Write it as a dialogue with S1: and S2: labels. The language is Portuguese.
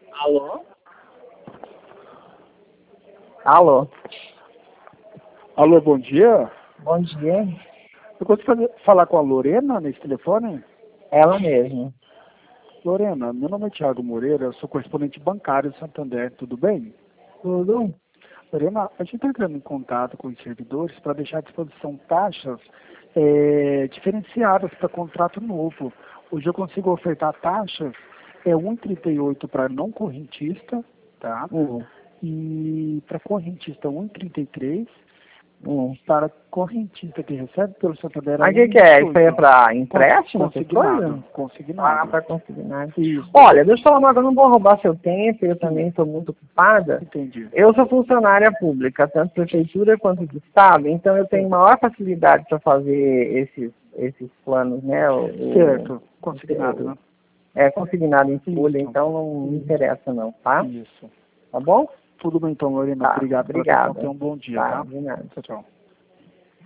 S1: Alô? Alô?
S2: Alô, bom dia.
S1: Bom dia.
S2: Eu gostaria de falar com a Lorena nesse telefone.
S1: Ela mesma.
S2: Lorena, meu nome é Thiago Moreira, eu sou correspondente bancário de Santander, tudo bem?
S1: Tudo?
S2: Lorena, a gente está entrando em contato com os servidores para deixar à disposição taxas diferenciadas para contrato novo. Hoje eu consigo ofertar taxas 1,38 para não correntista, tá? E para correntista 1,33. Para correntista que recebe pelo Santander.
S1: Mas o que é? Isso aí é para empréstimo?
S2: Consignado.
S1: Ah,
S2: Consignado.
S1: para consignado.
S2: Isso.
S1: Olha, deixa eu falar uma coisa, eu não vou roubar seu tempo, eu também estou muito ocupada.
S2: Entendi.
S1: Eu sou funcionária pública, tanto prefeitura quanto de estado, então eu tenho maior facilidade para fazer esses planos, né?
S2: Certo. Consignado, né?
S1: É consignado em folha,
S2: Isso.
S1: então não me interessa não, tá?
S2: Isso.
S1: Tá bom?
S2: Tudo bem então, Lorena.
S1: Tá,
S2: Obrigado pela atenção.
S1: obrigada.
S2: Tenha um bom dia,
S1: Tá,
S2: tá?
S1: de nada.
S2: Tchau, tchau.